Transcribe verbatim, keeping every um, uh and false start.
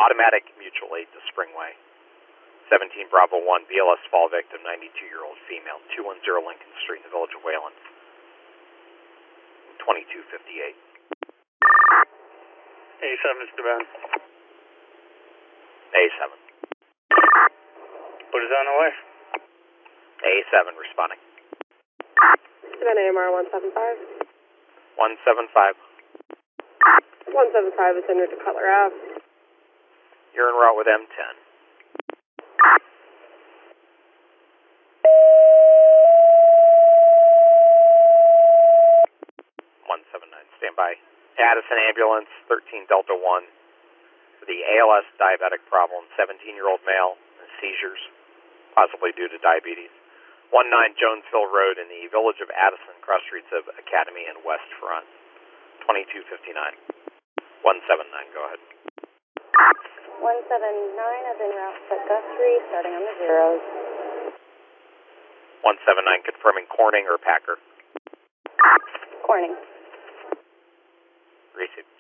automatic mutual aid to Springway. seventeen Bravo one, B L S fall victim, ninety-two-year-old female, two one zero Lincoln Street in the village of Wayland. twenty-two fifty-eight. A seven, Mister Ben. A seven. What is on the way? A seven responding. Savannah A M R one seven five. one seven five. one seven five is en route to Cutler Ave. You're en route with M ten. one seven nine, stand by. Addison ambulance, thirteen Delta one. For the A L S diabetic problem, seventeen-year-old male, seizures, possibly due to diabetes. nineteen Jonesville Road in the village of Addison, cross streets of Academy and West Front. twenty-two fifty-nine. one seven nine, go ahead. one seven nine is en route to Guthrie, starting on the zeros. one seven nine, confirming Corning or Packer. Corning. Receive.